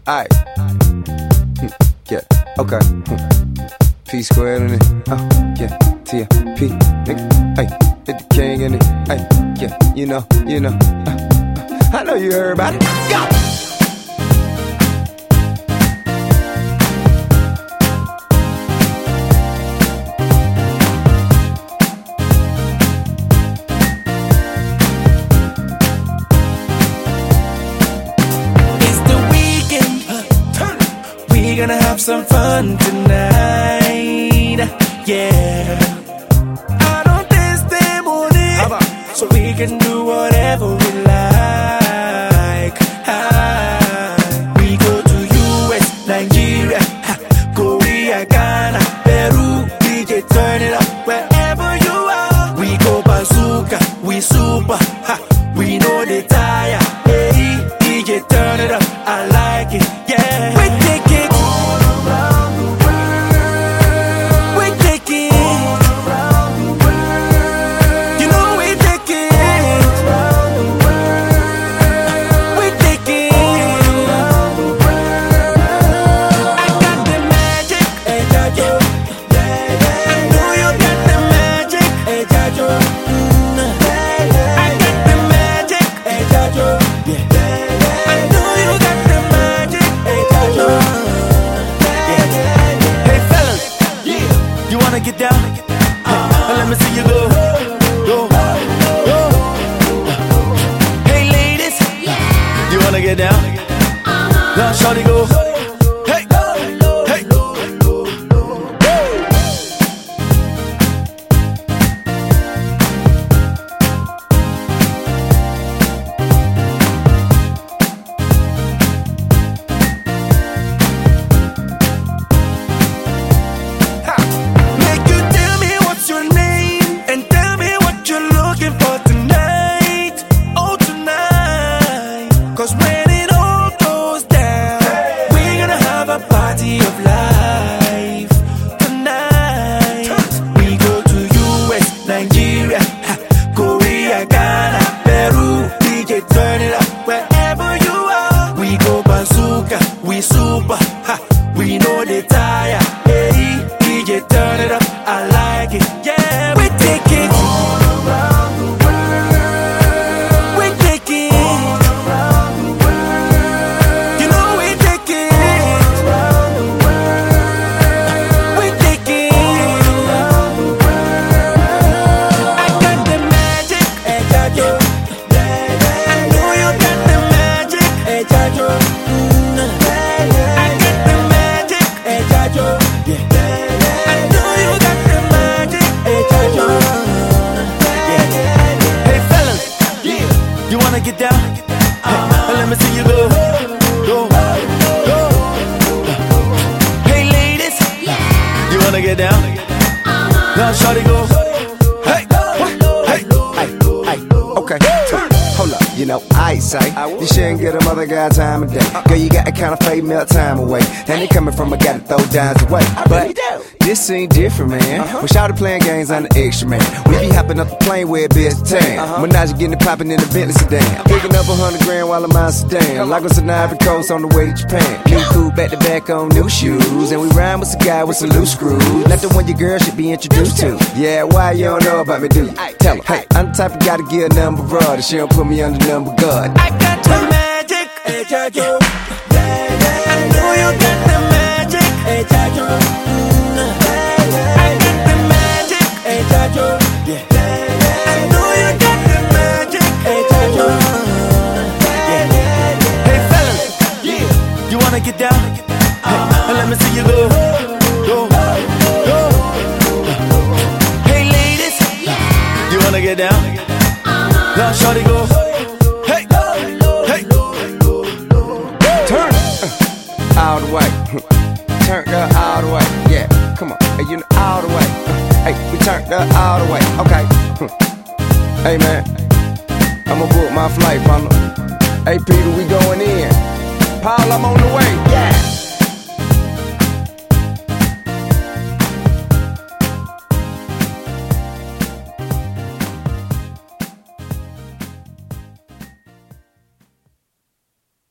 Aight. Yeah, okay. P squared in it. Yeah. T-P, nigga. Hey, hit the king in it. Hey, yeah, you know. I know you heard about it. Go! We're gonna have some fun tonight, yeah. Out on Thursday morning, so we can do whatever we like. We go to US, Nigeria, Korea, Ghana, Peru. DJ turn it up wherever you are. We go bazooka, we super, we know they tire. Hey, DJ turn it up, I like it, yeah. We take it. Get down, let me see you go, go. Hey ladies, you wanna get down? Now shawty go. Hey, hey. When it all goes down, we're gonna have a party of life tonight. We go to US, Nigeria, Korea, Ghana, Peru. DJ turn it up wherever you are. We go bazooka, we super, we know they tire. Hey, DJ turn it up, I like it, yeah. We take it all around the world. We take it. Get down, let me see you go, go, go. Hey ladies, you wanna get down? Now shawty go. Hey, hey, okay. Hold up, you know I say you shouldn't get a mother guy time of day. Girl, you got that kind of fade melt time away, and it coming from a guy that throw dimes away. But this ain't different, man. We shouted playing games on the extra, man. We be hopping up the plane where it be at the tan. Menage getting it popping in the Bentley sedan. Picking up 100 grand while I'm on sedan. Lagos and Ivory Coast on the way to Japan. New cool back to back on new shoes, and we rhyme with a guy with some loose screws. Not the one your girl should be introduced to. Yeah, why you don't know about me, do you? Tell her, hey, I'm the type of guy to get a number broad, and she don't put me under number God. I got the magic, hey Jajo. I know you got the magic, hey Jajo. I got the magic, hey Jajo. I know you got the magic, hey Jajo. Hey fellas, you wanna get down? Let me see you go, go, go. Hey ladies, you wanna get down? Now shawty go. Hey, hey. Turn all the way. Turn up all the way. Yeah, come on. Hey, you know all the way. Hey, we turned up all the way. Okay. Hey man, I'ma book my flight, partner. Hey Peter, we going in. Paul, I'm on the way. Yeah.